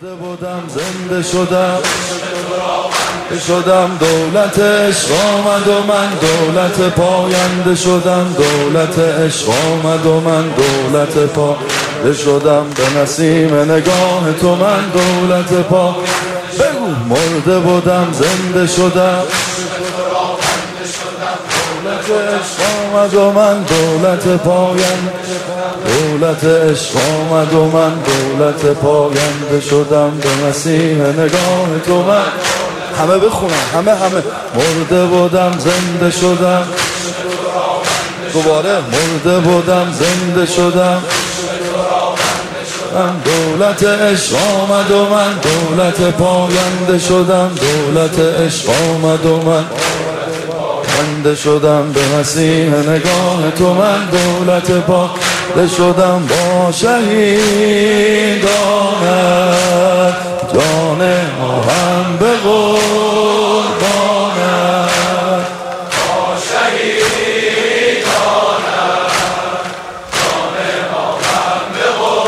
مرده بودم زنده شدم دولت عشق آمد و من دولت پاینده شدم دولت عشق آمد و من دولت پاینده شدم به نسیم نگاه تو من دولت پا بگو مرده بودم زنده شدم دولت عشق آمد و من دولت پاینده دولت عشق آمد و من دولت پاینده شدم به نسیم نگاه تو من همه بخونم همه مرده بودم زنده شدم دوباره مرده بودم زنده شدم من دولت عشق آمد و من دولت پاینده شدم دولت عشق آمد و من پاینده شدم به نسیم نگاه تو من دولت پاینده شدم با شهیدانت جان ما هم به قربانت با شهیدانت جان ما هم به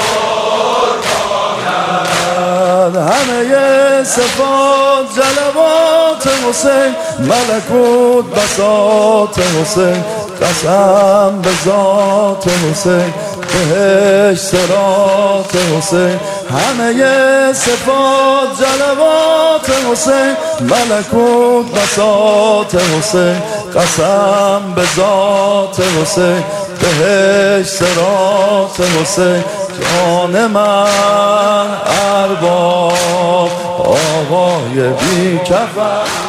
قربانت همه صفات جلوات حسین ملکوت بساط حسین قسم به ذات حسین بهشت صراط حسین همه صفات جلوات حسین ملکوت بساط حسین قسم به ذات حسین بهشت صراط حسین جان من ارباب آقای بی کفن